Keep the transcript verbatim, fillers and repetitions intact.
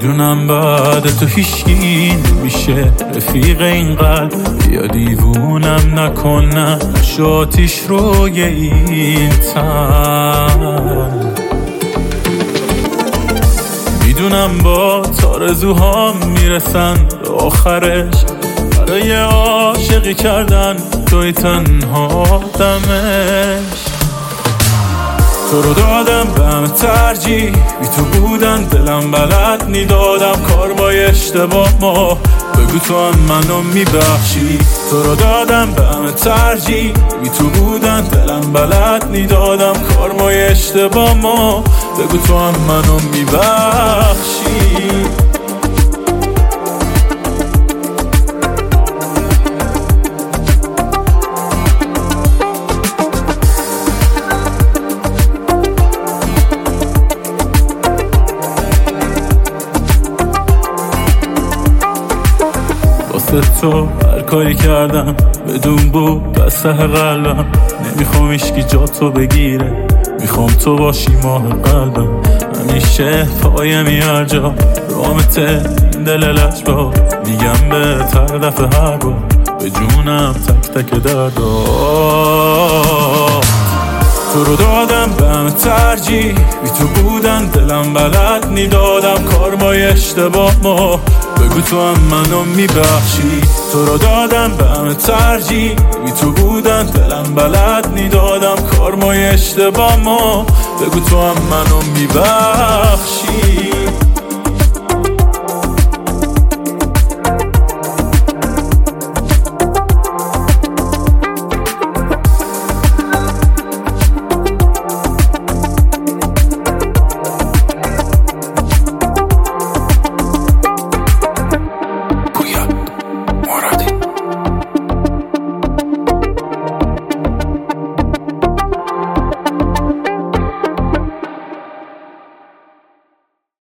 میدونم بعد تو هیچکی نمیشه رفیق این قلب، یا دیوونم نکنم شاتیش روی این تن. میدونم با تارزوهام میرسن به آخرش، برای عاشقی کردن توی تنها دمش. تو رو دادم به همه ترجیح، بی تو بودن دلم بلد نیدادم کار با اشتباه ما، بگو تو هم منو میبخشی. تو رو دادم به همه ترجیح، بی تو بودن دلم بلد نیدادم کار با اشتباه ما، بگو تو هم منو میبخشی. تو هر کاری کردم بدون بود بسته قلبم، نمیخوام ایشکی جا تو بگیره، میخوام تو باشی ماه قلبم. همیشه پایم هر جا رامت این دل لجبا، میگم به تر دفعه هر بار به جونم تک تک دردا. تو رو دادم به همه ترجیح، بی تو بودن دلم بلد نیدادم کار با اشتباه ما، بگو تو هم منو میبخشی. تو رو دادم به همه ترجیح، بی تو بودن دلم بلد نیدادم کار ما اشتباه ما، بگو تو هم منو میبخشی.